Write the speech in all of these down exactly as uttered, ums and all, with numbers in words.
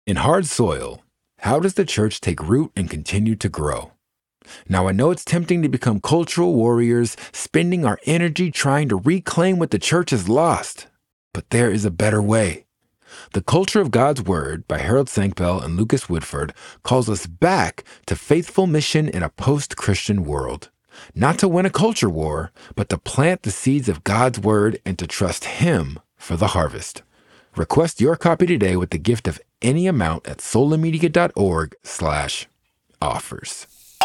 In hard soil, how does the church take root and continue to grow? Now, I know it's tempting to become cultural warriors, spending our energy trying to reclaim what the church has lost. But there is a better way. The Culture of God's Word by Harold Sankbell and Lucas Woodford calls us back to faithful mission in a post-Christian world. Not to win a culture war, but to plant the seeds of God's Word and to trust Him for the harvest. Request your copy today with the gift of any amount at solamedia.org slash offers.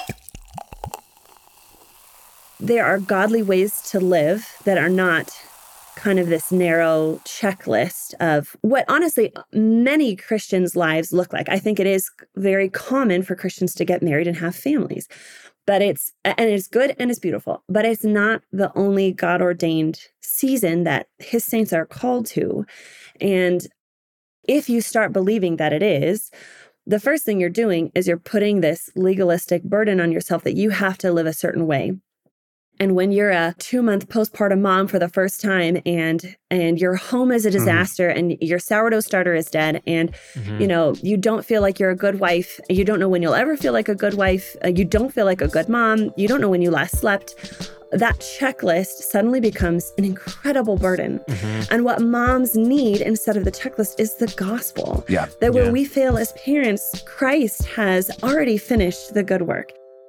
There are godly ways to live that are not kind of this narrow checklist of what honestly many Christians' lives look like. I think it is very common for Christians to get married and have families, but it's, and it's good and it's beautiful, but it's not the only God-ordained season that His saints are called to. And if you start believing that it is, the first thing you're doing is you're putting this legalistic burden on yourself that you have to live a certain way. And when you're a two-month postpartum mom for the first time and and your home is a disaster mm-hmm. and your sourdough starter is dead and, mm-hmm. you know, you don't feel like you're a good wife, you don't know when you'll ever feel like a good wife, uh, you don't feel like a good mom, you don't know when you last slept, that checklist suddenly becomes an incredible burden. Mm-hmm. And what moms need instead of the checklist is the gospel. Yeah. That where yeah. we fail as parents, Christ has already finished the good work.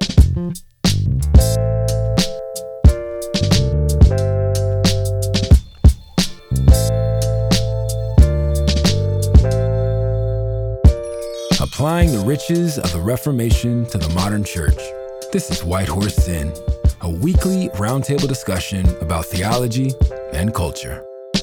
Applying the riches of the Reformation to the modern church. This is White Horse Sin, a weekly roundtable discussion about theology and culture.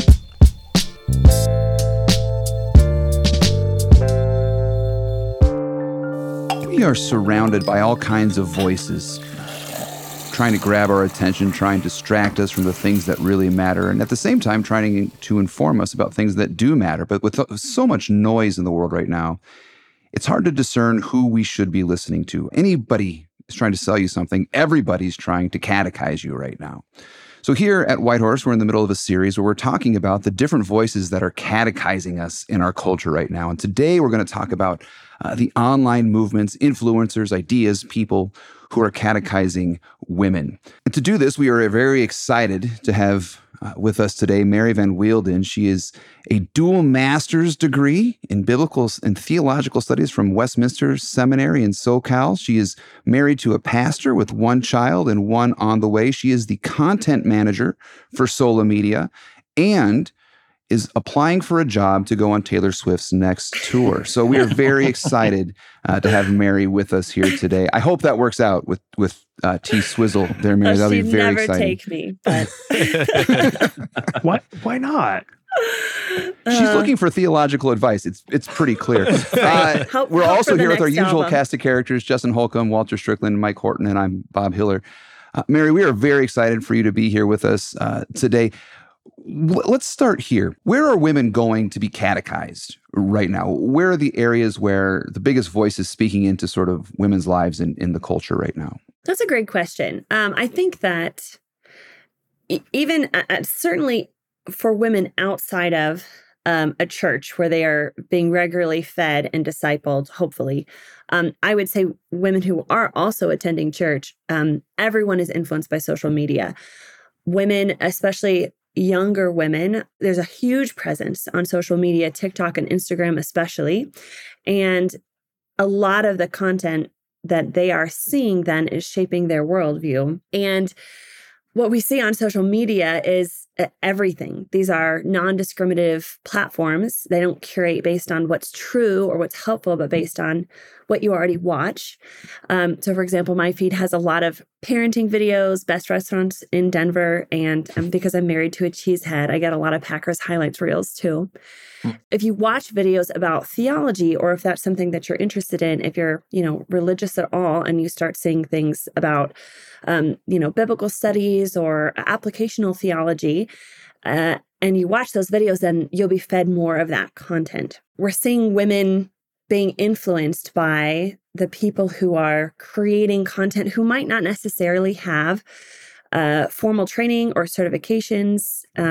We are surrounded by all kinds of voices, trying to grab our attention, trying to distract us from the things that really matter, and at the same time trying to inform us about things that do matter. But with so much noise in the world right now, it's hard to discern who we should be listening to. Anybody is trying to sell you something. Everybody's trying to catechize you right now. So here at White Horse, we're in the middle of a series where we're talking about the different voices that are catechizing us in our culture right now. And today we're going to talk about uh, the online movements, influencers, ideas, people who are catechizing women. And to do this, we are very excited to have uh, with us today Mary Van Wielden. She is a dual master's degree in biblical and theological studies from Westminster Seminary in SoCal. She is married to a pastor with one child and one on the way. She is the content manager for Sola Media and is applying for a job to go on Taylor Swift's next tour. So we are very excited uh, to have Mary with us here today. I hope that works out with with uh, T Swizzle there, Mary. That'll be very never exciting. Take me, but why? Why not? She's uh, looking for theological advice. It's it's pretty clear. Uh, hope, we're hope also here with our album. usual cast of characters: Justin Holcomb, Walter Strickland, Mike Horton, and I'm Bob Hiller. Uh, Mary, we are very excited for you to be here with us uh, today. Let's start here. Where are women going to be catechized right now? Where are the areas where the biggest voice is speaking into sort of women's lives in, in the culture right now? That's a great question. Um, I think that e- even uh, certainly for women outside of um, a church where they are being regularly fed and discipled, hopefully, um, I would say women who are also attending church, um, everyone is influenced by social media. Women, especially younger women, there's a huge presence on social media, TikTok and Instagram especially. And a lot of the content that they are seeing then is shaping their worldview. And what we see on social media is everything. These are non-discriminative platforms. They don't curate based on what's true or what's helpful, but based on what you already watch. Um, so, for example, my feed has a lot of parenting videos, best restaurants in Denver, and um, because I'm married to a cheesehead, I get a lot of Packers highlights reels too. Mm. If you watch videos about theology, or if that's something that you're interested in, if you're, you know, religious at all, and you start seeing things about, um, you know, biblical studies or applicational theology, uh, and you watch those videos, then you'll be fed more of that content. We're seeing women being influenced by the people who are creating content who might not necessarily have uh, formal training or certifications. Um,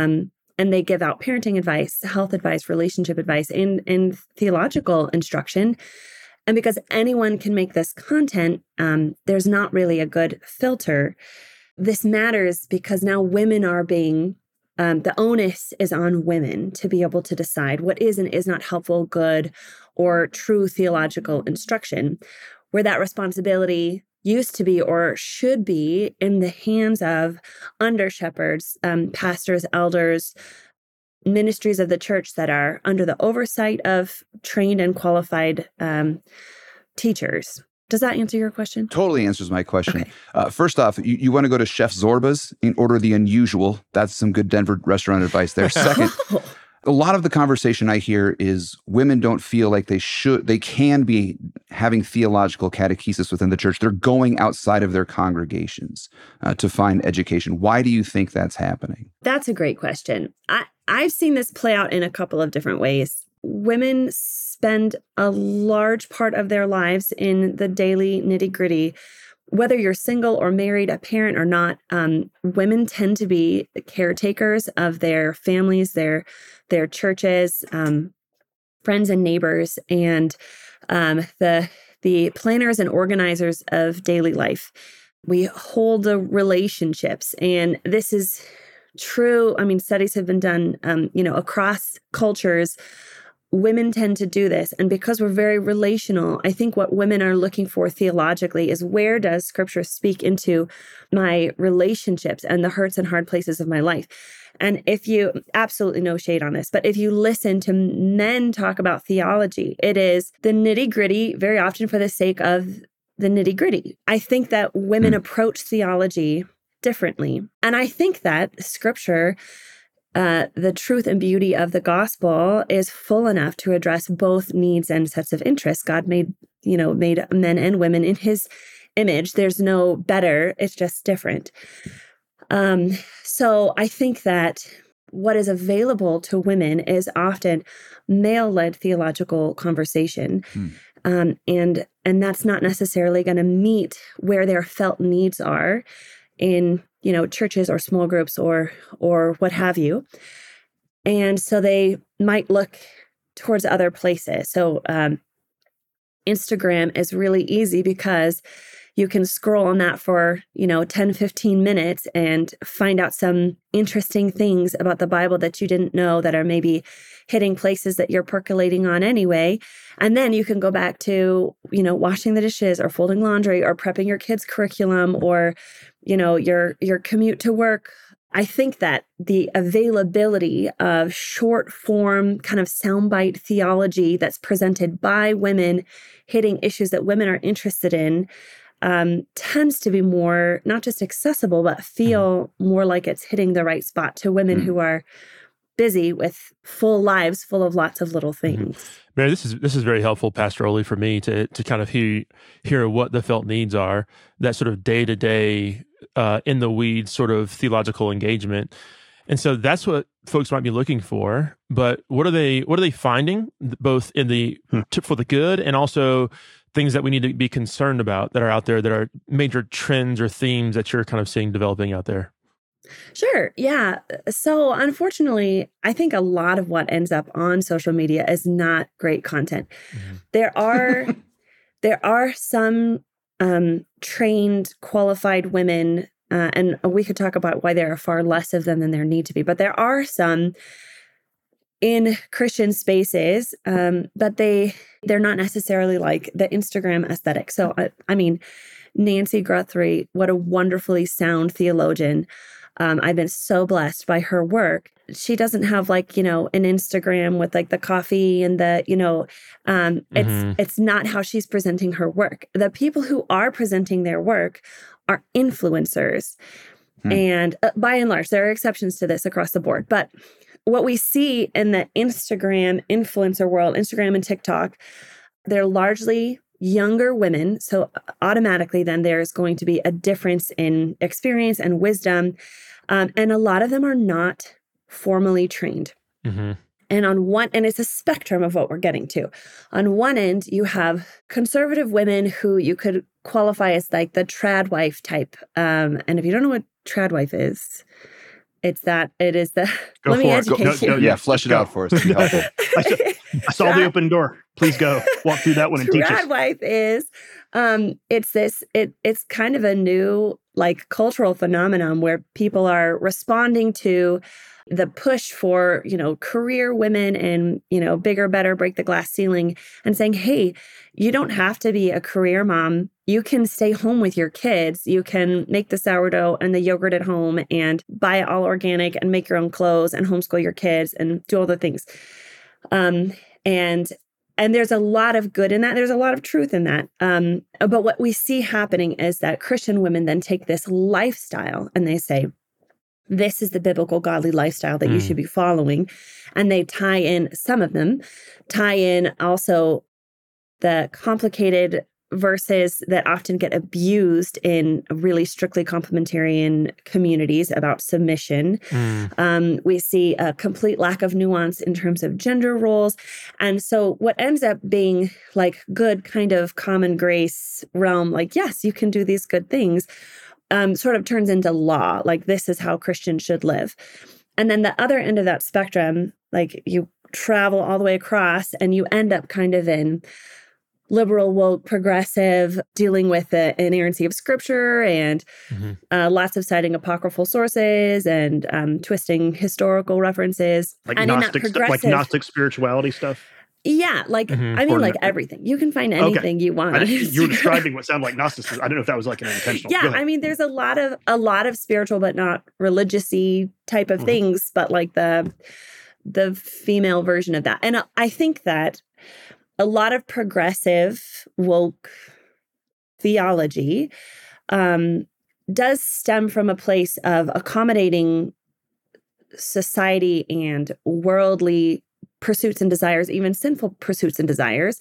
and they give out parenting advice, health advice, relationship advice, and, and theological instruction. And because anyone can make this content, um, there's not really a good filter. This matters because now women are being, um, the onus is on women to be able to decide what is and is not helpful, good, or true theological instruction, where that responsibility used to be or should be in the hands of under shepherds, um, pastors, elders, ministries of the church that are under the oversight of trained and qualified um, teachers. Does that answer your question? Totally answers my question. Okay. Uh, first off, you, you want to go to Chef Zorba's and order the unusual. That's some good Denver restaurant advice there. Second, a lot of the conversation I hear is women don't feel like they should, they can be having theological catechesis within the church. They're going outside of their congregations uh, to find education. Why do you think that's happening? That's a great question. I, I've seen this play out in a couple of different ways. Women spend a large part of their lives in the daily nitty-gritty. Whether you're single or married, a parent or not, um, women tend to be caretakers of their families, their their churches, um, friends and neighbors, and um, the the planners and organizers of daily life. We hold the relationships, and this is true. I mean, studies have been done, um, you know, across cultures. Women tend to do this. And because we're very relational, I think what women are looking for theologically is, where does Scripture speak into my relationships and the hurts and hard places of my life? And if you, absolutely no shade on this, but if you listen to men talk about theology, it is the nitty gritty, very often for the sake of the nitty gritty. I think that women mm. approach theology differently. And I think that Scripture, Uh, the truth and beauty of the gospel is full enough to address both needs and sets of interests. God made, you know, made men and women in his image. There's no better. It's just different. Um, so I think that what is available to women is often male-led theological conversation. Hmm. Um, and, and that's not necessarily going to meet where their felt needs are in, you know, churches or small groups or or what have you. And so they might look towards other places. So um, Instagram is really easy because you can scroll on that for, you know, ten, fifteen minutes and find out some interesting things about the Bible that you didn't know that are maybe hitting places that you're percolating on anyway. And then you can go back to, you know, washing the dishes or folding laundry or prepping your kids' curriculum or, you know, your your commute to work. I think that the availability of short form kind of soundbite theology that's presented by women hitting issues that women are interested in um, tends to be more, not just accessible, but feel mm. more like it's hitting the right spot to women mm. who are busy with full lives full of lots of little things. Mm-hmm. Mary, this is this is very helpful pastorally for me to to kind of hear hear what the felt needs are, that sort of day to day uh, in the weeds sort of theological engagement, and so that's what folks might be looking for. But what are they what are they finding, both in the hmm. to, for the good and also things that we need to be concerned about that are out there that are major trends or themes that you're kind of seeing developing out there? Sure. Yeah. So unfortunately, I think a lot of what ends up on social media is not great content. Mm-hmm. There are there are some um, trained, qualified women, uh, and we could talk about why there are far less of them than there need to be, but there are some in Christian spaces, um, but they they're not necessarily like the Instagram aesthetic. So I, I mean, Nancy Guthrie, what a wonderfully sound theologian. Um, I've been so blessed by her work. She doesn't have like, you know, an Instagram with like the coffee and the, you know, um, mm-hmm. it's it's not how she's presenting her work. The people who are presenting their work are influencers. Hmm. And uh, by and large, there are exceptions to this across the board. But what we see in the Instagram influencer world, Instagram and TikTok, they're largely younger women. So automatically then there's going to be a difference in experience and wisdom. Um, and a lot of them are not formally trained. Mm-hmm. And on one, and it's a spectrum of what we're getting to. On one end, you have conservative women who you could qualify as like the trad wife type. Um, and if you don't know what trad wife is, It's that it is the Go let me for it. educate Go- you. go- Yeah, flesh it go. out for us. It'd be helpful. I saw, I saw the open door. Please go walk through that one and teach us. Trad wife is um it's this it it's kind of a new like cultural phenomenon where people are responding to the push for, you know, career women and, you know, bigger, better, break the glass ceiling and saying, hey, you don't have to be a career mom. You can stay home with your kids. You can make the sourdough and the yogurt at home and buy it all organic and make your own clothes and homeschool your kids and do all the things. Um, and and there's a lot of good in that. There's a lot of truth in that. Um, but what we see happening is that Christian women then take this lifestyle and they say, this is the biblical godly lifestyle that mm. you should be following. And they tie in, some of them tie in also the complicated verses that often get abused in really strictly complementarian communities about submission. Mm. Um, we see a complete lack of nuance in terms of gender roles. And so what ends up being like good kind of common grace realm, like, yes, you can do these good things, Um, sort of turns into law, like this is how Christians should live. And then the other end of that spectrum, like you travel all the way across and you end up kind of in liberal, woke, progressive, dealing with the inerrancy of scripture and mm-hmm. uh, lots of citing apocryphal sources and um, twisting historical references. Like and Gnostic, stu- like Gnostic spirituality stuff? Yeah, like, mm-hmm. I mean, or like no, everything. You can find anything okay. you want. I, you were describing what sounded like Gnosticism. I don't know if that was like an intentional. Yeah, I mean, there's a lot of a lot of spiritual but not religious-y type of mm-hmm. things, but like the the female version of that. And I think that a lot of progressive woke theology um, does stem from a place of accommodating society and worldly pursuits and desires, even sinful pursuits and desires.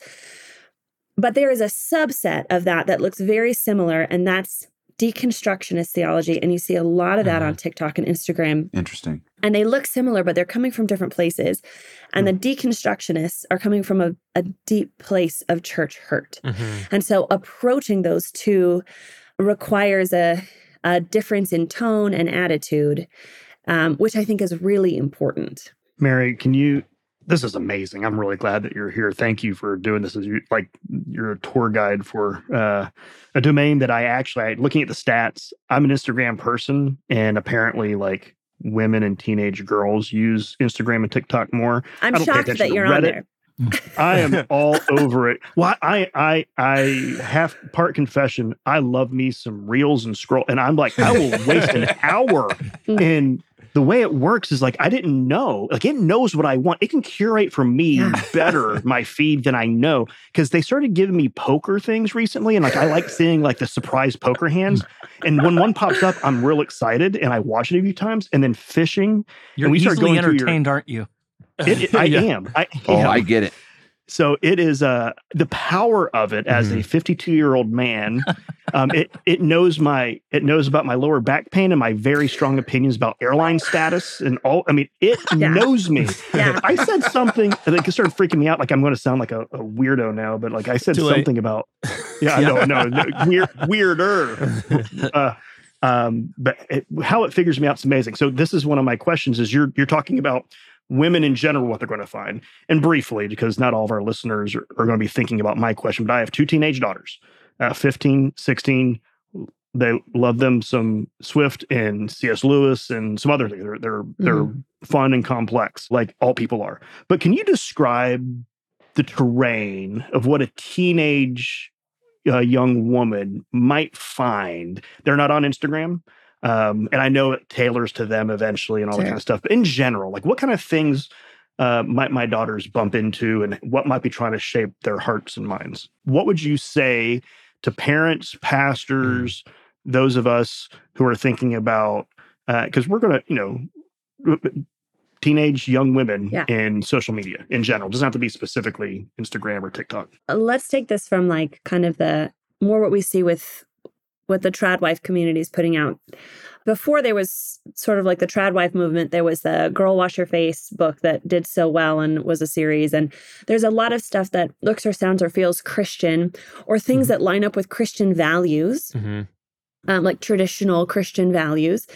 But there is a subset of that that looks very similar, and that's deconstructionist theology. And you see a lot of that mm-hmm. on TikTok and Instagram. Interesting. And they look similar, but they're coming from different places. And mm-hmm. the deconstructionists are coming from a, a deep place of church hurt. Mm-hmm. And so approaching those two requires a, a difference in tone and attitude, um, which I think is really important. Mary, can you... This is amazing. I'm really glad that you're here. Thank you for doing this. As you, like you're a tour guide for uh, a domain that I actually, I, looking at the stats, I'm an Instagram person, and apparently, like women and teenage girls use Instagram and TikTok more. I'm shocked that you're on there. I am all over it. Well, I, I, I have part confession. I love me some reels and scroll, and I'm like, I will waste an hour in. The way it works is like, I didn't know, like it knows what I want. It can curate for me yeah. better my feed than I know. Cause they started giving me poker things recently. And like, I like seeing like the surprise poker hands. And when one pops up, I'm real excited and I watch it a few times. And then fishing. You're and we easily start going entertained, your, aren't you? It, it, I yeah. am. I oh, am. I get it. So it is uh, the power of it as mm-hmm. a fifty-two-year-old man. Um, it it knows my it knows about my lower back pain and my very strong opinions about airline status and all. I mean, it yeah. knows me. Yeah. I said something that it started freaking me out. Like I'm going to sound like a, a weirdo now, but like I said Too something late. about yeah, yeah. no, no, no, weird, weirder. Uh, um, but it, how it figures me out is amazing. So this is one of my questions: is you're you're talking about women in general, what they're going to find. And briefly, because not all of our listeners are, are going to be thinking about my question, but I have two teenage daughters, uh, fifteen, sixteen. They love them some Swift and C S Lewis and some other things. They're, they're, mm-hmm. they're fun and complex, like all people are. But can you describe the terrain of what a teenage uh, young woman might find? They're not on Instagram. Um, and I know it tailors to them eventually and all sure. that kind of stuff. But in general, like what kind of things uh, might my daughters bump into and what might be trying to shape their hearts and minds? What would you say to parents, pastors, mm. those of us who are thinking about, because uh, we're going to, you know, teenage young women yeah. in social media in general. It doesn't have to be specifically Instagram or TikTok. Let's take this from like kind of the more what we see with what the trad wife community is putting out. Before there was sort of like the trad wife movement, there was the Girl Wash Your Face book that did so well and was a series. And there's a lot of stuff that looks or sounds or feels Christian or things mm-hmm. that line up with Christian values, mm-hmm. um, like traditional Christian values.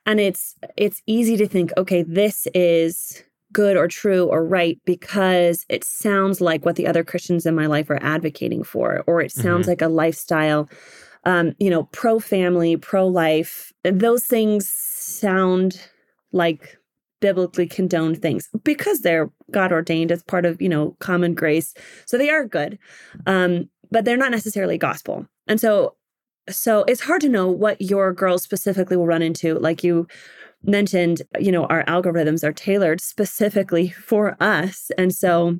and it's it's easy to think, okay, this is good or true or right because it sounds like what the other Christians in my life are advocating for, or it sounds Mm-hmm. like a lifestyle, um, you know, pro-family, pro-life. Those things sound like biblically condoned things because they're God ordained as part of, you know, common grace. So they are good, um, but they're not necessarily gospel. And so, so it's hard to know what your girls specifically will run into. Like you mentioned, you know, our algorithms are tailored specifically for us. And so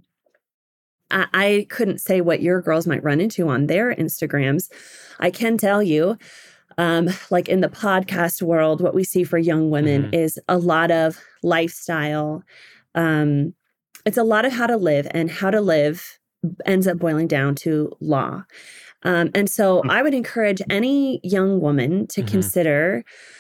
I, I couldn't say what your girls might run into on their Instagrams. I can tell you, um, like in the podcast world, what we see for young women Mm-hmm. is a lot of lifestyle. Um, it's a lot of how to live, and how to live ends up boiling down to law. Um, and so I would encourage any young woman to Mhm. consider,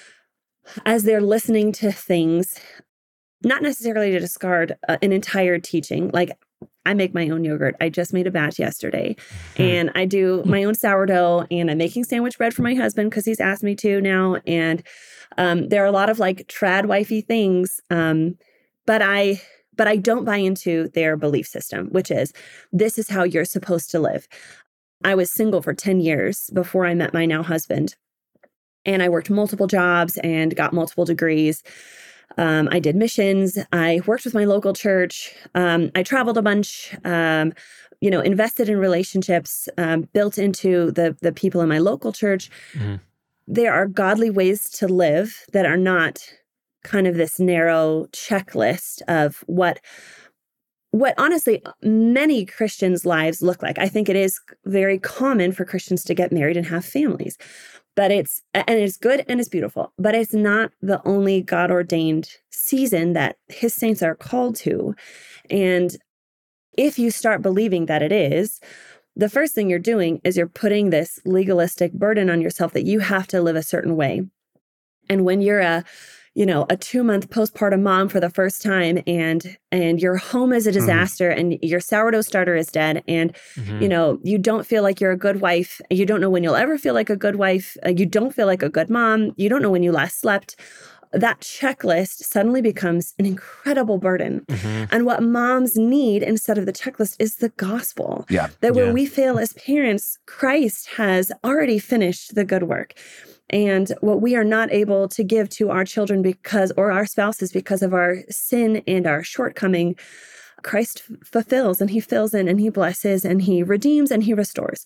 as they're listening to things, not necessarily to discard uh, an entire teaching. Like I make my own yogurt. I just made a batch yesterday, and I do my own sourdough, and I'm making sandwich bread for my husband because he's asked me to now. And um, there are a lot of like trad wifey things, um, but I but I don't buy into their belief system, which is this is how you're supposed to live. I was single for ten years before I met my now husband. And I worked multiple jobs and got multiple degrees. Um, I did missions. I worked with my local church. Um, I traveled a bunch, um, you know, invested in relationships, um, built into the, the people in my local church. Mhm. There are godly ways to live that are not kind of this narrow checklist of what what honestly many Christians' lives look like. I think it is very common for Christians to get married and have families. But it's, and it's good and it's beautiful, but it's not the only God ordained season that his saints are called to. And if you start believing that it is, the first thing you're doing is you're putting this legalistic burden on yourself that you have to live a certain way. And when you're a, you know, a two month postpartum mom for the first time, and and your home is a disaster, mm-hmm. and your sourdough starter is dead, and mm-hmm. you know, you don't feel like you're a good wife. You don't know when you'll ever feel like a good wife. Uh, you don't feel like a good mom. You don't know when you last slept. That checklist suddenly becomes an incredible burden. Mm-hmm. And what moms need instead of the checklist is the gospel. Yeah. That where yeah. we fail as parents, Christ has already finished the good work. And what we are not able to give to our children because, or our spouses because of our sin and our shortcoming, Christ f- fulfills, and he fills in, and he blesses, and he redeems, and he restores.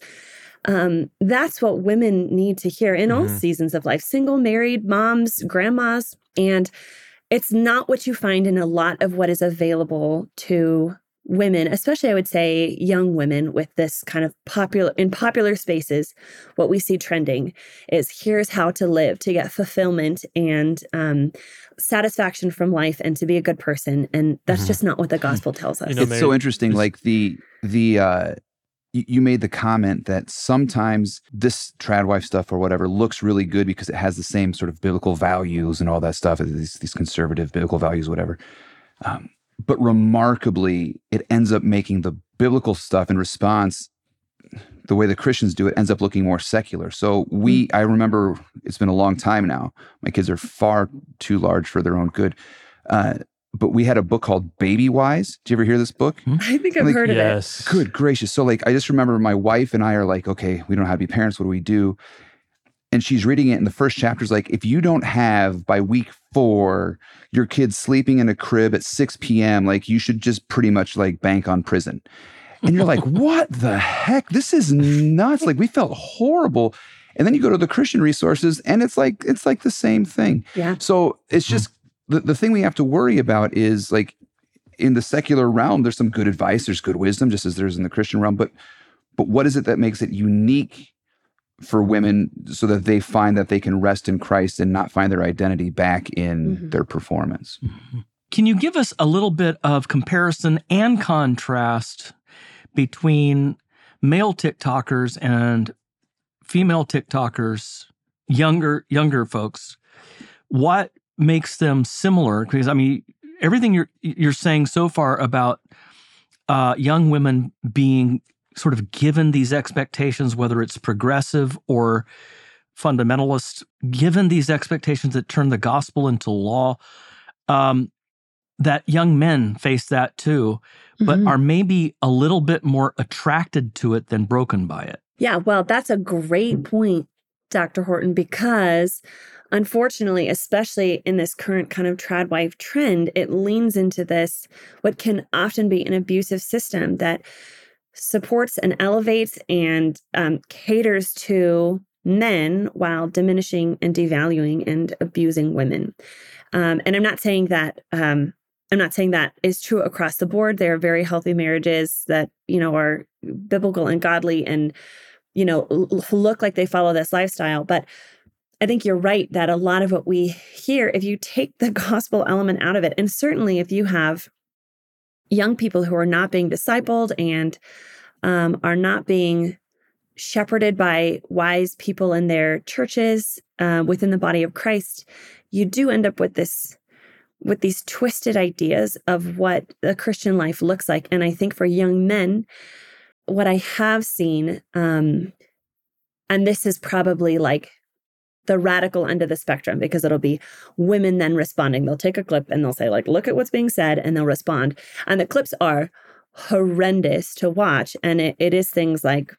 Um, that's what women need to hear in all mm-hmm. seasons of life, single, married, moms, grandmas. And it's not what you find in a lot of what is available to women, especially I would say young women with this kind of popular, in popular spaces, what we see trending is here's how to live to get fulfillment and um, satisfaction from life and to be a good person. And that's mm-hmm. just not what the gospel tells us. You know, it's Mary, so interesting. this- Like the, the, uh, you made the comment that sometimes this trad wife stuff or whatever looks really good because it has the same sort of biblical values and all that stuff, these, these conservative biblical values, whatever. Um, but remarkably, it ends up making the biblical stuff in response, the way the Christians do it, ends up looking more secular. So we, I remember, it's been a long time now. My kids are far too large for their own good. Uh, but we had a book called Baby Wise. Did you ever hear this book? I think I've like, heard of yes. it. Good gracious. So like, I just remember my wife and I are like, okay, we don't know how to be parents. What do we do? And she's reading it, and the first chapter is like, if you don't have by week four your kids sleeping in a crib at six p.m., like you should just pretty much like bank on prison. And you're like, what the heck? This is nuts. Like we felt horrible. And then you go to the Christian resources, and it's like it's like the same thing. Yeah. So it's just the, the thing we have to worry about is like in the secular realm, there's some good advice, there's good wisdom, just as there's in the Christian realm. But but what is it that makes it unique for women so that they find that they can rest in Christ and not find their identity back in mm-hmm. their performance? Mm-hmm. Can you give us a little bit of comparison and contrast between male TikTokers and female TikTokers, younger younger folks? What makes them similar? Because I mean, everything you're you're saying so far about uh, young women being sort of given these expectations, whether it's progressive or fundamentalists, given these expectations that turn the gospel into law, um, that young men face that too, but Mhm. are maybe a little bit more attracted to it than broken by it. Yeah, well, that's a great point, Doctor Horton, because unfortunately, especially in this current kind of trad wife trend, it leans into this, what can often be an abusive system that supports and elevates and um, caters to men while diminishing and devaluing and abusing women. Um, and I'm not saying that um, I'm not saying that is true across the board. There are very healthy marriages that, you know, are biblical and godly and, you know, l- look like they follow this lifestyle. But I think you're right that a lot of what we hear, if you take the gospel element out of it, and certainly if you have young people who are not being discipled and um, are not being shepherded by wise people in their churches uh, within the body of Christ, you do end up with this, with these twisted ideas of what a Christian life looks like. And I think for young men, what I have seen, um, and this is probably like the radical end of the spectrum, because it'll be women then responding. They'll take a clip and they'll say, like, look at what's being said, and they'll respond. And the clips are horrendous to watch. And it, it is things like,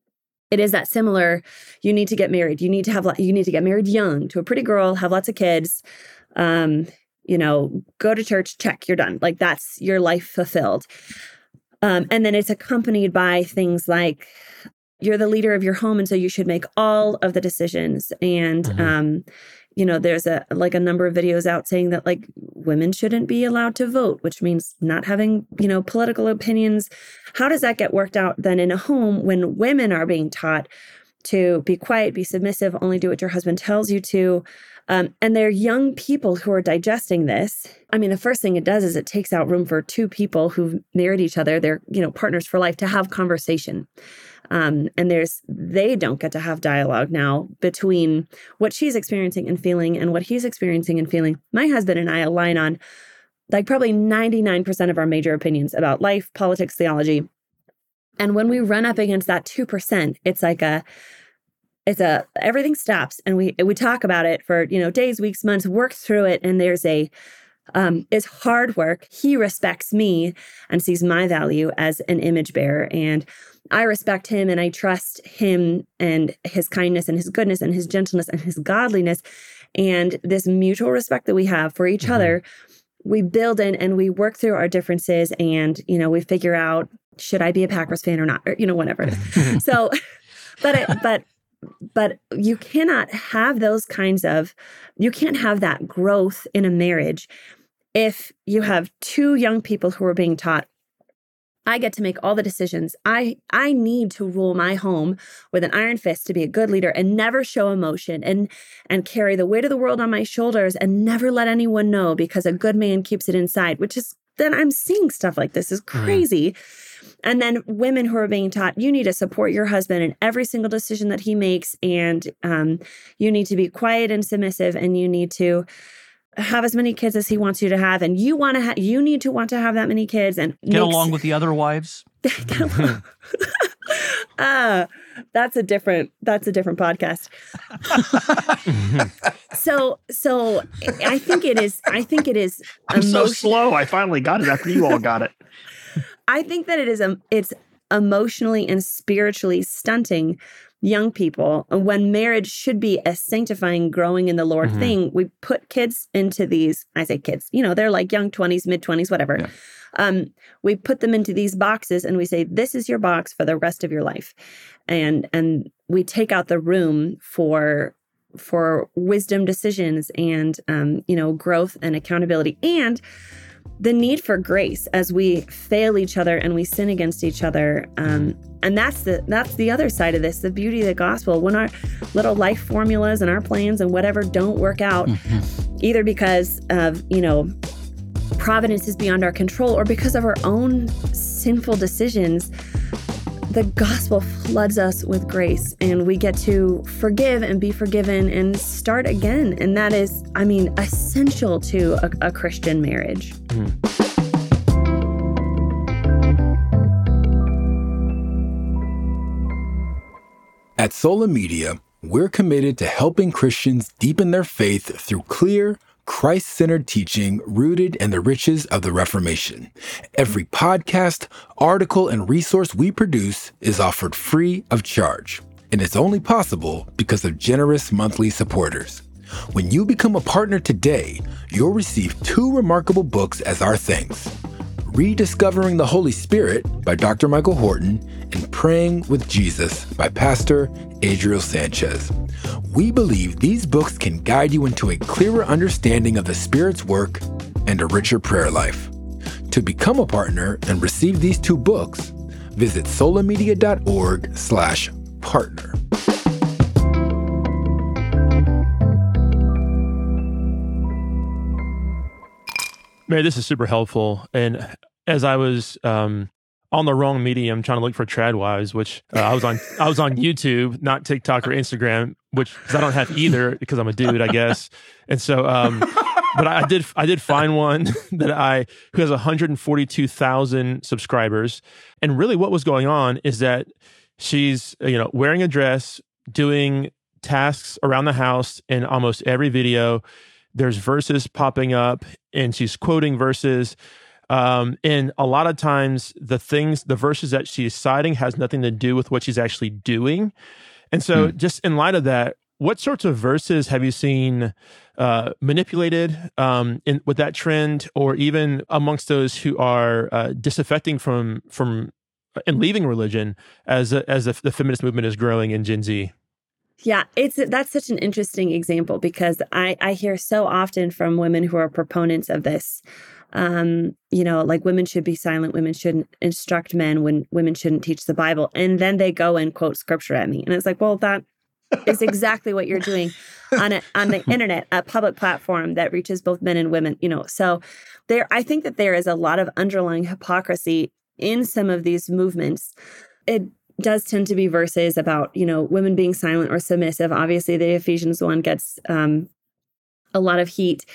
it is that similar, you need to get married. You need to have, you need to get married young to a pretty girl, have lots of kids, um, you know, go to church, check, you're done. Like that's your life fulfilled. Um, and then it's accompanied by things like, you're the leader of your home, and so you should make all of the decisions. And, mm-hmm. um, you know, there's a like a number of videos out saying that like women shouldn't be allowed to vote, which means not having, you know, political opinions. How does that get worked out then in a home when women are being taught to be quiet, be submissive, only do what your husband tells you to? Um, and they're young people who are digesting this. I mean, the first thing it does is it takes out room for two people who've married each other, they're, you know, partners for life, to have conversation. Um, and there's, they don't get to have dialogue now between what she's experiencing and feeling and what he's experiencing and feeling. My husband and I align on like probably ninety-nine percent of our major opinions about life, politics, theology. And when we run up against that two percent, it's like a, it's a, everything stops and we, we talk about it for, you know, days, weeks, months, work through it. And there's a, um, it's hard work. He respects me and sees my value as an image bearer. And I respect him and I trust him and his kindness and his goodness and his gentleness and his godliness. And this mutual respect that we have for each mm-hmm. other, we build in and we work through our differences and, you know, we figure out, should I be a Packers fan or not? Or, you know, whatever. so, but, it, but, but you cannot have those kinds of, you can't have that growth in a marriage if you have two young people who are being taught, I get to make all the decisions. I I need to rule my home with an iron fist to be a good leader and never show emotion and and carry the weight of the world on my shoulders and never let anyone know because a good man keeps it inside, which is, then I'm seeing stuff like this is crazy. Mm. And then women who are being taught, you need to support your husband in every single decision that he makes. And um, you need to be quiet and submissive, and you need to have as many kids as he wants you to have, and you want to have, you need to want to have that many kids and get makes, along with the other wives. uh, that's a different, that's a different podcast. so, so I think it is, I think it is. I'm emotion- so slow. I finally got it after you all got it. I think that it is, um, it's emotionally and spiritually stunting young people when marriage should be a sanctifying, growing in the Lord mm-hmm. thing. We put kids into these, I say kids, you know, they're like young twenties, mid twenties, whatever. Yeah. Um, we put them into these boxes and we say, this is your box for the rest of your life. And, and we take out the room for, for wisdom decisions and, um, you know, growth and accountability and the need for grace as we fail each other and we sin against each other. Um, and that's the that's the other side of this, the beauty of the gospel. When our little life formulas and our plans and whatever don't work out, mm-hmm. either because of, you know, providence is beyond our control or because of our own sinful decisions, the gospel floods us with grace and we get to forgive and be forgiven and start again. And that is, I mean, essential to a, a Christian marriage. Mm. At Sola Media, we're committed to helping Christians deepen their faith through clear, Christ-centered teaching rooted in the riches of the Reformation. Every podcast, article, and resource we produce is offered free of charge, and it's only possible because of generous monthly supporters. When you become a partner today, you'll receive two remarkable books as our thanks: Rediscovering the Holy Spirit by Doctor Michael Horton and Praying with Jesus by Pastor Adriel Sanchez. We believe these books can guide you into a clearer understanding of the Spirit's work and a richer prayer life. To become a partner and receive these two books, visit solamedia.org slash partner. Mary, this is super helpful. And as I was um, on the wrong medium trying to look for TradWives, which uh, I was on I was on YouTube, not TikTok or Instagram, which because I don't have either because I'm a dude, I guess. And so, um, but I did I did find one that I who has one hundred forty-two thousand subscribers. And really, what was going on is that she's you know wearing a dress, doing tasks around the house in almost every video. There's verses popping up, and she's quoting verses. Um, and a lot of times the things, the verses that she's citing has nothing to do with what she's actually doing. And so hmm. just in light of that, what sorts of verses have you seen uh, manipulated um, in, with that trend, or even amongst those who are uh, disaffecting from, from and leaving religion as, a, as a, the feminist movement is growing in Gen Z? Yeah, it's that's such an interesting example because I, I hear so often from women who are proponents of this, um, you know, like women should be silent, women shouldn't instruct men, when women shouldn't teach the Bible. And then they go and quote scripture at me. And it's like, well, that is exactly what you're doing on a, on the internet, a public platform that reaches both men and women, you know. So there, I think that there is a lot of underlying hypocrisy in some of these movements. It does tend to be verses about, you know, women being silent or submissive. Obviously, the Ephesians one gets um, a lot of heat.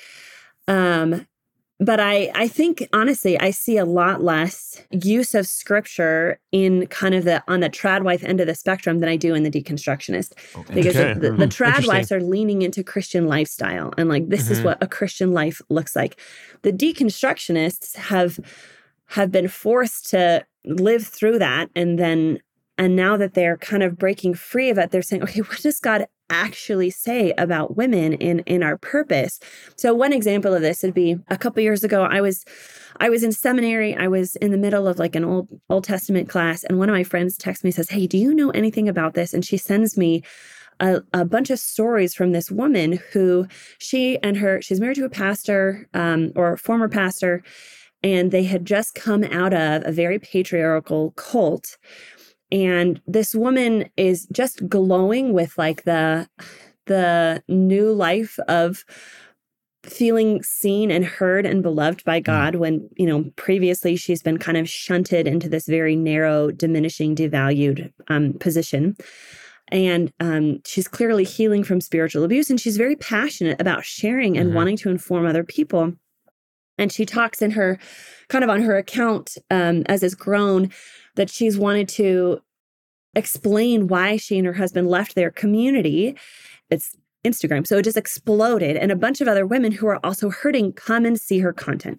Um, but I, I think, honestly, I see a lot less use of scripture in kind of the, on the tradwife end of the spectrum than I do in the deconstructionist. Okay. Because okay. the, the, the tradwives are leaning into Christian lifestyle. And like, this mm-hmm. is what a Christian life looks like. The deconstructionists have, have been forced to live through that. And then And now that they're kind of breaking free of it, they're saying, okay, what does God actually say about women in, in our purpose? So one example of this would be a couple years ago, I was I was in seminary. I was in the middle of like an Old Old Testament class. And one of my friends texts me, says, hey, do you know anything about this? And she sends me a, a bunch of stories from this woman who she and her, she's married to a pastor um, or a former pastor, and they had just come out of a very patriarchal cult. And this woman is just glowing with like the the new life of feeling seen and heard and beloved by God when, you know, previously she's been kind of shunted into this very narrow, diminishing, devalued um, position. And um, she's clearly healing from spiritual abuse. And she's very passionate about sharing and mm-hmm. wanting to inform other people. And she talks in her, kind of on her account um, as it's grown, that she's wanted to explain why she and her husband left their community. It's Instagram. So it just exploded. And a bunch of other women who are also hurting come and see her content.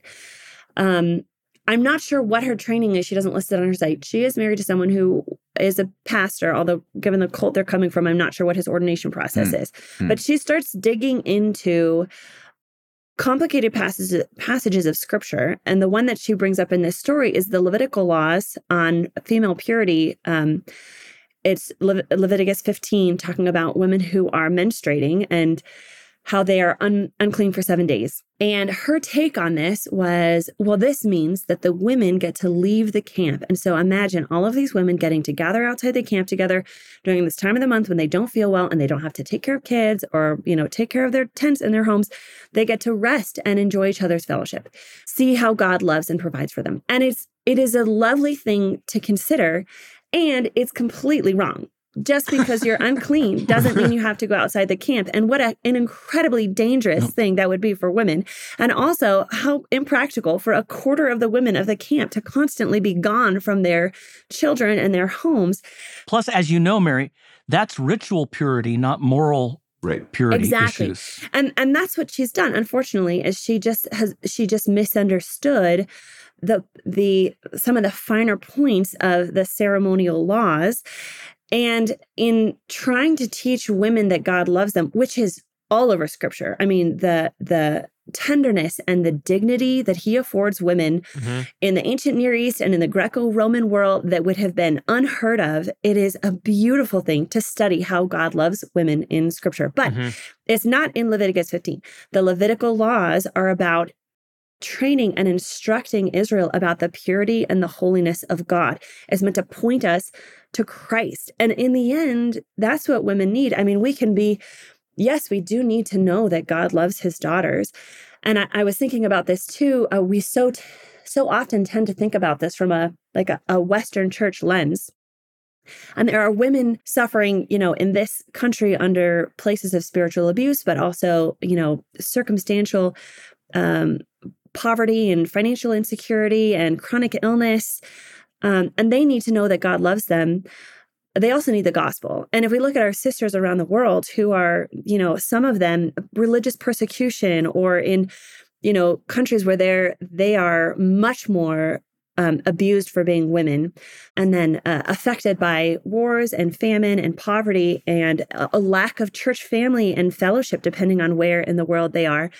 Um, I'm not sure what her training is. She doesn't list it on her site. She is married to someone who is a pastor, although given the cult they're coming from, I'm not sure what his ordination process mm. is. Mm. But she starts digging into complicated passages, passages of scripture. And the one that she brings up in this story is the Levitical laws on female purity. Um, it's Le- Leviticus fifteen, talking about women who are menstruating and how they are un- unclean for seven days. And her take on this was, well, this means that the women get to leave the camp. And so imagine all of these women getting to gather outside the camp together during this time of the month when they don't feel well and they don't have to take care of kids or, you know, take care of their tents in their homes. They get to rest and enjoy each other's fellowship, see how God loves and provides for them. And it's, it is a lovely thing to consider, and it's completely wrong. just because you're unclean doesn't mean you have to go outside the camp. And what a, an incredibly dangerous thing that would be for women. And also how impractical for a quarter of the women of the camp to constantly be gone from their children and their homes. Plus, as you know, Mary, that's ritual purity, not moral Right. purity Exactly. issues. And and that's what she's done, unfortunately, is she just has she just misunderstood the the some of the finer points of the ceremonial laws. And in trying to teach women that God loves them, which is all over scripture. I mean, the the tenderness and the dignity that he affords women Mm-hmm. in the ancient Near East and in the Greco-Roman world that would have been unheard of. It is a beautiful thing to study how God loves women in scripture. But Mm-hmm. it's not in Leviticus fifteen. The Levitical laws are about training and instructing Israel about the purity and the holiness of God. It's meant to point us to Christ. And in the end, that's what women need. I mean, we can be, yes, we do need to know that God loves his daughters. And I, I was thinking about this too. Uh, we so, t- so often tend to think about this from a, like a, a Western church lens. And there are women suffering, you know, in this country under places of spiritual abuse, but also, you know, circumstantial um, poverty and financial insecurity and chronic illness. Um, and they need to know that God loves them. They also need the gospel. And if we look at our sisters around the world who are, you know, some of them religious persecution or in, you know, countries where they're, they are much more um, abused for being women, and then uh, affected by wars and famine and poverty and a, a lack of church family and fellowship, depending on where in the world they are.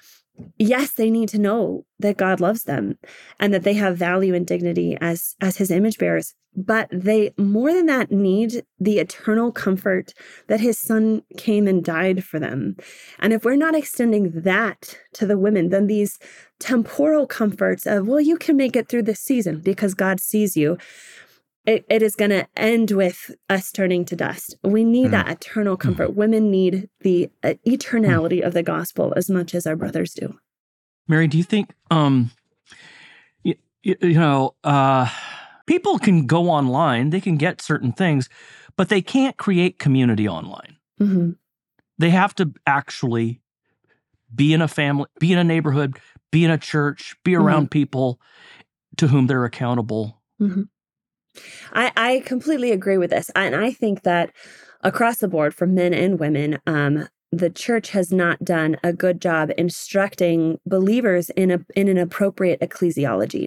Yes, they need to know that God loves them and that they have value and dignity as, as his image bearers. But they, more than that, need the eternal comfort that his son came and died for them. And if we're not extending that to the women, then these temporal comforts of, well, you can make it through this season because God sees you, it, it is going to end with us turning to dust. We need mm. that eternal comfort. Mm. Women need the uh, eternality mm. of the gospel as much as our brothers do. Mary, do you think, um, you, you, you know, uh, people can go online, they can get certain things, but they can't create community online. Mm-hmm. They have to actually be in a family, be in a neighborhood, be in a church, be around mm-hmm. people to whom they're accountable. Mm-hmm. I, I completely agree with this. And I think that across the board for men and women, um, the church has not done a good job instructing believers in a in an appropriate ecclesiology,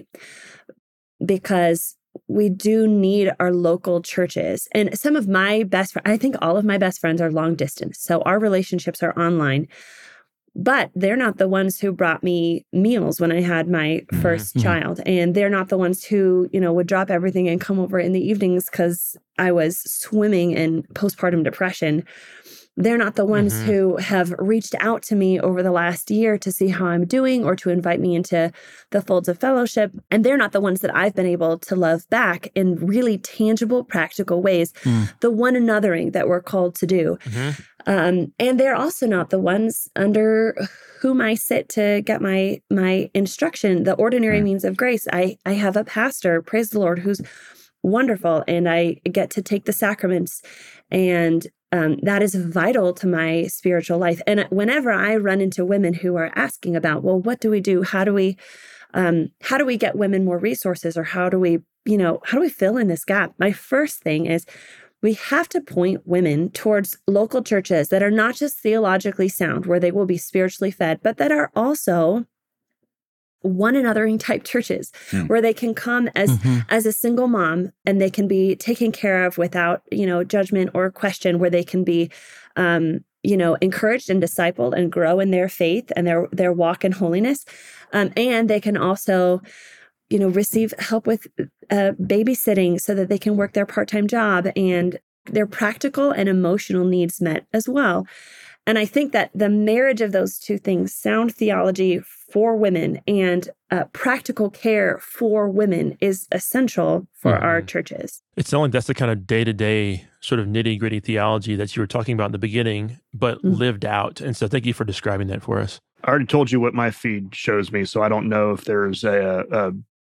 because we do need our local churches. And some of my best friends, I think all of my best friends are long distance. So our relationships are online. But they're not the ones who brought me meals when I had my first mm-hmm. child. And they're not the ones who, you know, would drop everything and come over in the evenings because I was swimming in postpartum depression. They're not the ones mm-hmm. who have reached out to me over the last year to see how I'm doing or to invite me into the folds of fellowship. And they're not the ones that I've been able to love back in really tangible, practical ways, mm. the one anothering that we're called to do. Mm-hmm. Um, and they're also not the ones under whom I sit to get my my instruction, the ordinary mm. means of grace. I, I have a pastor, praise the Lord, who's wonderful, and I get to take the sacraments, and um, that is vital to my spiritual life. And whenever I run into women who are asking about, well, what do we do? How do we, um, how do we get women more resources, or how do we, you know, how do we fill in this gap? My first thing is, we have to point women towards local churches that are not just theologically sound, where they will be spiritually fed, but that are also one anothering type churches mm. where they can come as mm-hmm. as a single mom and they can be taken care of without, you know, judgment or question, where they can be, um, you know, encouraged and discipled and grow in their faith and their their walk in holiness. Um, and they can also, you know, receive help with uh, babysitting so that they can work their part-time job and their practical and emotional needs met as well. And I think that the marriage of those two things, sound theology for women and uh, practical care for women, is essential for mm-hmm. our churches. It sounds like that's the kind of day-to-day sort of nitty-gritty theology that you were talking about in the beginning, but mm-hmm. lived out. And so thank you for describing that for us. I already told you what my feed shows me, so I don't know if there's a, a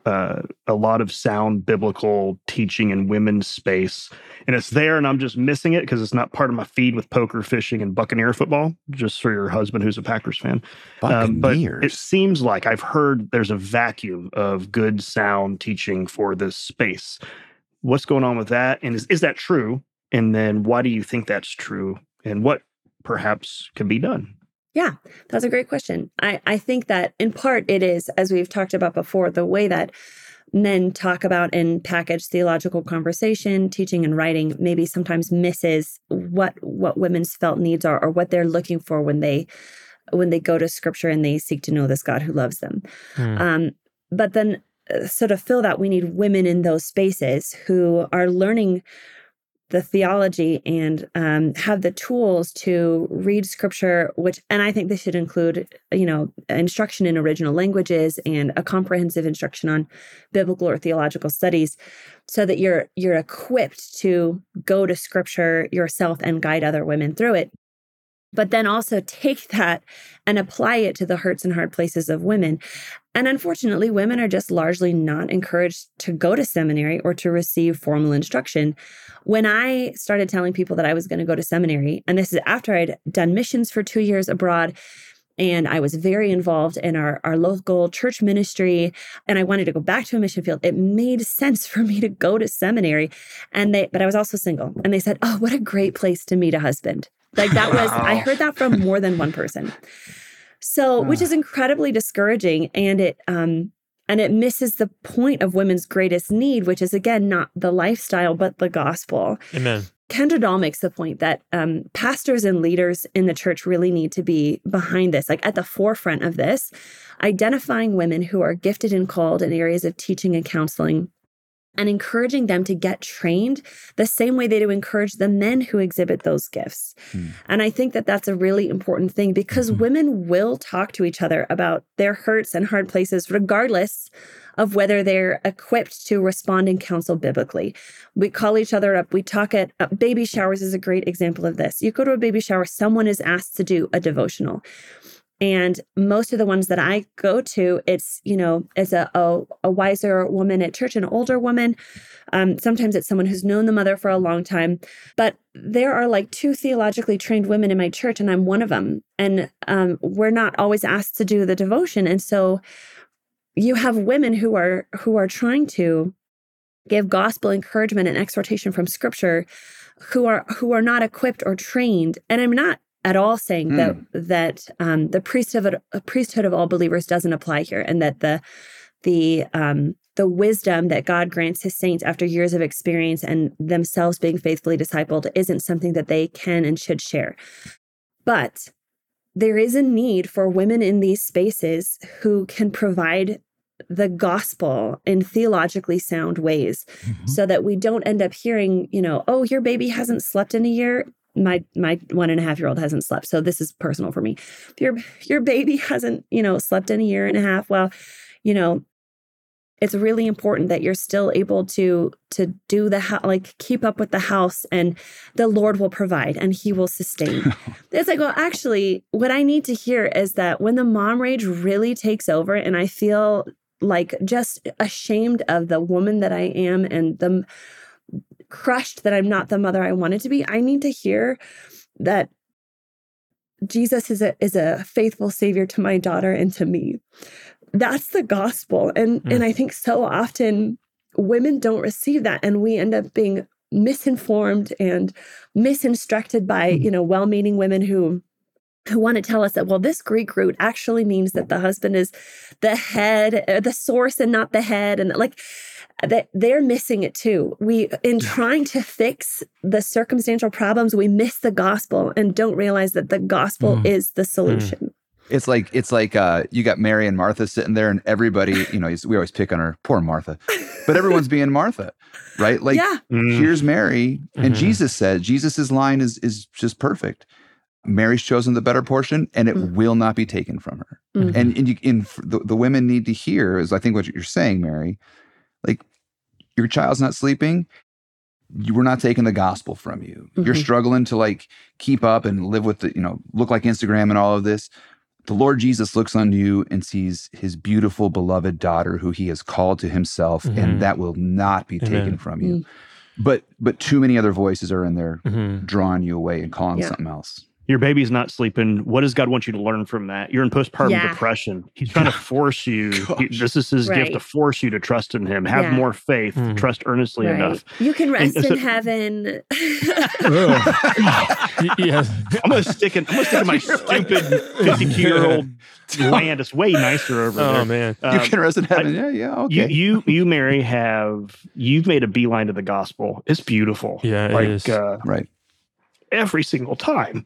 uh, a lot of sound biblical teaching in women's space. And it's there, and I'm just missing it because it's not part of my feed with poker, fishing, and Buccaneer football, just for your husband who's a Packers fan. Um, but it seems like I've heard there's a vacuum of good sound teaching for this space. What's going on with that? And is, is that true? And then why do you think that's true? And what perhaps can be done? Yeah, that's a great question. I, I think that in part it is, as we've talked about before, the way that men talk about and package theological conversation, teaching and writing maybe sometimes misses what what women's felt needs are or what they're looking for when they when they go to scripture and they seek to know this God who loves them. Hmm. Um, but then uh, so to fill that, we need women in those spaces who are learning the theology and um, have the tools to read scripture, which, and I think this should include, you know, instruction in original languages and a comprehensive instruction on biblical or theological studies, so that you're you're equipped to go to scripture yourself and guide other women through it. But then also take that and apply it to the hurts and hard places of women. And unfortunately, women are just largely not encouraged to go to seminary or to receive formal instruction. When I started telling people that I was going to go to seminary, and this is after I'd done missions for two years abroad, and I was very involved in our, our local church ministry, and I wanted to go back to a mission field, it made sense for me to go to seminary. And they, but I was also single. And they said, "Oh, what a great place to meet a husband." Like that was, wow. I heard that from more than one person. So, which is incredibly discouraging. And it, um, and it misses the point of women's greatest need, which is, again, not the lifestyle, but the gospel. Amen. Kendra Dahl makes the point that um, pastors and leaders in the church really need to be behind this, like at the forefront of this, identifying women who are gifted and called in areas of teaching and counseling, and encouraging them to get trained the same way they do encourage the men who exhibit those gifts. Mm. And I think that that's a really important thing, because mm-hmm. women will talk to each other about their hurts and hard places, regardless of whether they're equipped to respond and counsel biblically. We call each other up. We talk at uh, baby showers is a great example of this. You go to a baby shower, someone is asked to do a devotional. And most of the ones that I go to, it's, you know, as a, a, a wiser woman at church, an older woman. Um, sometimes it's someone who's known the mother for a long time. But there are like two theologically trained women in my church, and I'm one of them. And um, we're not always asked to do the devotion. And so you have women who are who are trying to give gospel encouragement and exhortation from scripture who are who are not equipped or trained. And I'm not at all saying mm. that that um, the priesthood of, priesthood of all believers doesn't apply here, and that the the um, the wisdom that God grants his saints after years of experience and themselves being faithfully discipled isn't something that they can and should share. But there is a need for women in these spaces who can provide the gospel in theologically sound ways, mm-hmm. so that we don't end up hearing, you know, "Oh, your baby hasn't slept in a year." My my one and a half year old hasn't slept, so this is personal for me. Your your baby hasn't, you know, slept in a year and a half. Well, you know, it's really important that you're still able to to do the ho- like keep up with the house, and the Lord will provide and He will sustain. It's like, well, actually, what I need to hear is that when the mom rage really takes over, and I feel like just ashamed of the woman that I am, and the crushed that I'm not the mother I wanted to be, I need to hear that Jesus is a is a faithful savior to my daughter and to me. That's the gospel. And mm. and I think so often women don't receive that, and we end up being misinformed and misinstructed by, mm. you know, well-meaning women who who want to tell us that, well, this Greek root actually means that the husband is the head, uh, the source and not the head. And like, that they're missing it too. We, in trying to fix the circumstantial problems, we miss the gospel and don't realize that the gospel mm. is the solution. Mm. It's like, it's like uh, you got Mary and Martha sitting there, and everybody, you know, we always pick on her, poor Martha, but everyone's being Martha, right? Like, yeah. mm. here's Mary, and mm-hmm. Jesus said, Jesus's line is is just perfect. Mary's chosen the better portion, and it mm. will not be taken from her. Mm-hmm. And and you, in the, the women need to hear is, I think, what you're saying, Mary. Like, your child's not sleeping, you were not taking the gospel from you. Mm-hmm. You're struggling to like keep up and live with the, you know, look like Instagram and all of this. The Lord Jesus looks on you and sees his beautiful, beloved daughter who he has called to himself, Mhm. and that will not be Amen. taken from you. Mm. But but too many other voices are in there Mhm. drawing you away and calling Yeah. something else. Your baby's not sleeping. What does God want you to learn from that? You're in postpartum Yeah. depression. He's trying to force you. he- Gosh. this is his Right. gift to force you to trust in him. Have Yeah. more faith. Mm. Trust earnestly Right. enough. You can rest and so- in heaven. Y- yes. I'm gonna stick in. I'm gonna stick in my stupid fifty-two year old land. It's way nicer over Oh there. man. You Um, can rest in heaven. yeah, yeah, You, okay. you, you, Mary, have you've made a beeline to the gospel. It's beautiful. Yeah, it like is. Uh, right. every single time.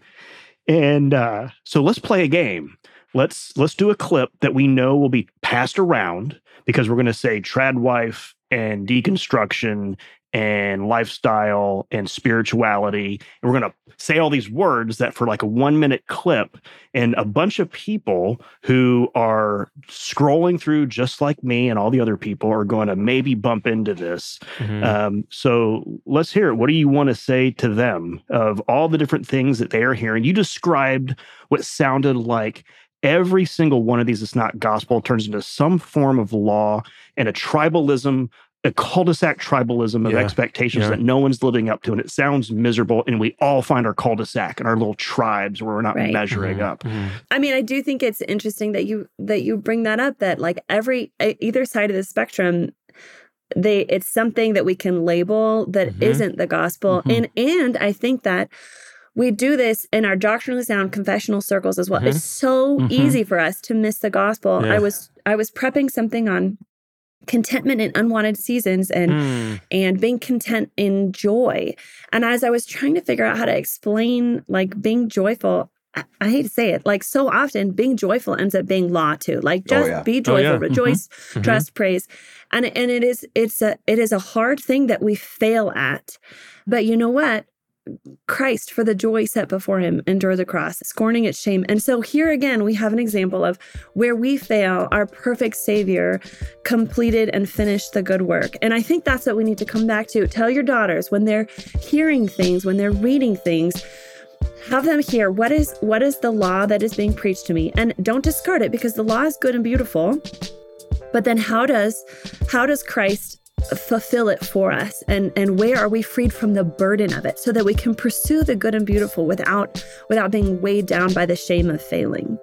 And uh, so let's play a game. Let's let's do a clip that we know will be passed around because we're going to say trad wife and deconstruction and lifestyle and spirituality. And we're going to say all these words that for like a one minute clip, and a bunch of people who are scrolling through just like me and all the other people are going to maybe bump into this. Mhm. Um, so let's hear it. What do you want to say to them of all the different things that they are hearing? You described what sounded like every single one of these that's not gospel turns into some form of law and a tribalism, a cul-de-sac tribalism of Yeah. expectations Yeah. that no one's living up to. And it sounds miserable. And we all find our cul-de-sac and our little tribes where we're not Right. measuring Mhm. up. Mhm. I mean, I do think it's interesting that you that you bring that up. That like every e- either side of the spectrum, they it's something that we can label that Mhm. isn't the gospel, Mhm. and and I think that we do this in our doctrinally sound confessional circles as well. Mhm. It's so Mhm. easy for us to miss the gospel. Yeah. I was I was prepping something on contentment in unwanted seasons and Mm. and being content in joy. And as I was trying to figure out how to explain like being joyful, I, I hate to say it, like so often being joyful ends up being law too. Like Oh, just yeah. be Oh, joyful, yeah. rejoice, Mhm. trust, praise. And and it is it's a it is a hard thing that we fail at. But you know what? Christ, for the joy set before him, endured the cross, scorning its shame. And so here again, we have an example of where we fail, our perfect Savior completed and finished the good work. And I think that's what we need to come back to. Tell your daughters when they're hearing things, when they're reading things, have them hear what is what is the law that is being preached to me. And don't discard it because the law is good and beautiful. But then how does how does Christ fulfill it for us, and and where are we freed from the burden of it so that we can pursue the good and beautiful without without being weighed down by the shame of failing?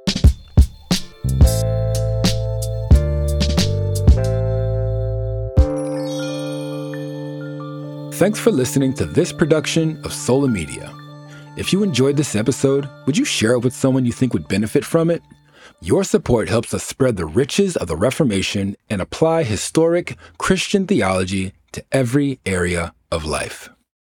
Thanks for listening to this production of Sola Media. If you enjoyed this episode, would you share it with someone you think would benefit from it? Your support helps us spread the riches of the Reformation and apply historic Christian theology to every area of life.